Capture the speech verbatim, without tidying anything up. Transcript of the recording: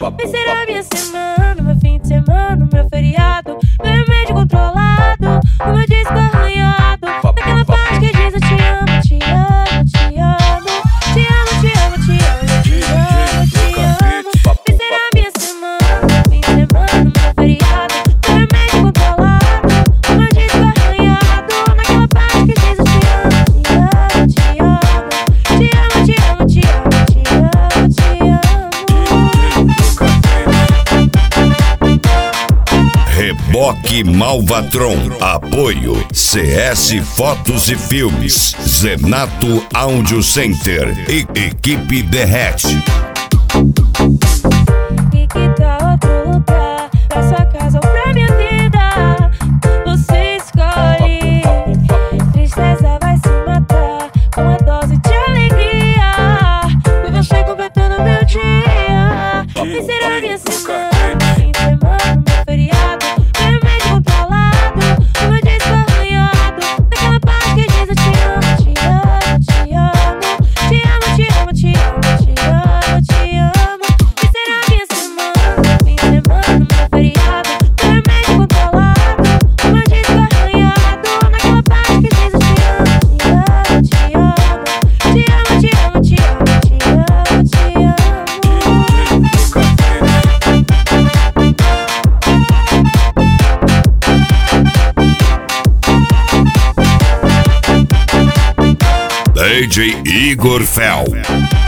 Vai ser a minha semana, meu fim de semana, meu feriado, meu remédio controlado, o meu disco arranhado, daquela parte que diz eu te amo, te amo, te amo, te amo, te amo, te amo, te amo, te amo. Vai ser a minha semana, meu fim de semana, meu feriado, meu remédio controlado, o meu disco arranhado, daquela parte que diz eu te amo, te amo, te amo, te amo, te amo, te amo, te amo, te amo. Reboque Malvatron. Apoio C S Fotos e Filmes, Zenato Audio Center e Equipe Derrete. E que tal outro lugar, pra sua casa ou pra minha vida? Você escolhe. Tristeza vai se matar com uma dose de alegria. E você completando meu dia. Vai ser a minha semana, fim de semana, meu feriado, meu remédio controlado, o meu disco arranhado, daquela parte que diz eu te amo, te amo, te amo, te amo, te amo, te amo, te amo, te amo. Vai ser a minha semana, fim de semana, meu feriado, meu remédio controlado, o meu disco arranhado, daquela parte que diz eu te amo, te amo, te amo, te amo, te amo, te amo, te amo, te amo. D J Igor Fel.